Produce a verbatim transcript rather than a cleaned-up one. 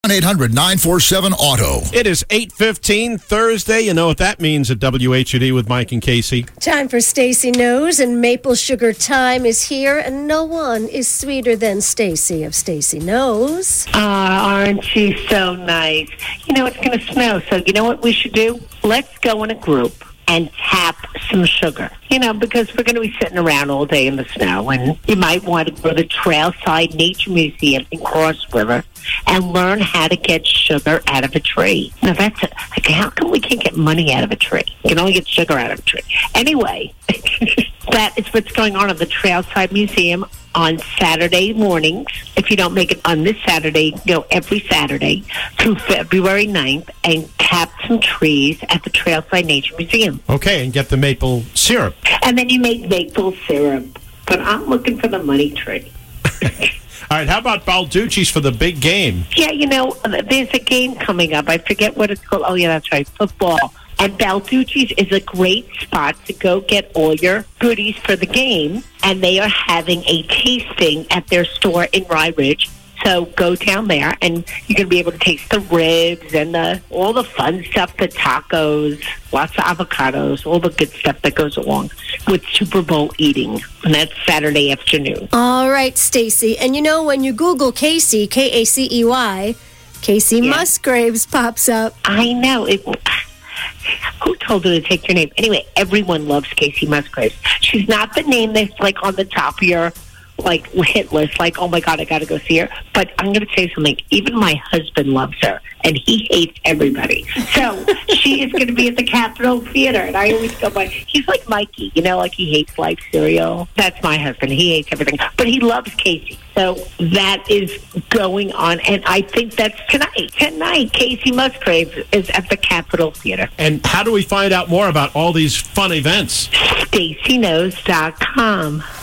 one eight hundred nine four seven auto. It is eight fifteen Thursday. You know what that means at W H U D with Mike and Casey. Time for Stacy Knows, and maple sugar time is here, and no one is sweeter than Stacy of Stacy Knows. Ah, aren't you so nice? You know, it's going to snow, so you know what we should do? Let's go in a group and tap some sugar. You know, because we're going to be sitting around all day in the snow, and you might want to go to the Trailside Nature Museum in Cross River and learn how to get sugar out of a tree. Now, that's a, like, how come we can't get money out of a tree? You can only get sugar out of a tree. Anyway, that is what's going on at the Trailside Museum on Saturday mornings. If you don't make it on this Saturday, go every Saturday through February ninth and tap some trees at the Trailside Nature Museum. Okay, and get the maple syrup. And then you make maple syrup. But I'm looking for the money tree. All right, how about Balducci's for the big game? Yeah, you know, there's a game coming up. I forget what it's called. Oh, yeah, that's right, football. And Balducci's is a great spot to go get all your goodies for the game. And they are having a tasting at their store in Rye Ridge. So go down there, and you're going to be able to taste the ribs and the all the fun stuff, the tacos, lots of avocados, all the good stuff that goes along with Super Bowl eating. And that's Saturday afternoon. All right, Stacy. And you know, when you Google Casey, K A C E Y, Casey Yeah. Musgraves pops up. I know. It, who told her to take your name? Anyway, everyone loves Casey Musgraves. She's not the name that's like on the top of your like hit list, like, oh my God, I got to go see her. But I'm going to tell you something. Even my husband loves her, and he hates everybody. So she is going to be at the Capitol Theater, and I always go by, he's like Mikey, you know, like he hates life cereal. That's my husband. He hates everything. But he loves Casey. So that is going on, and I think that's tonight. Tonight, Casey Musgraves is at the Capitol Theater. And how do we find out more about all these fun events? Stacy Knows dot com.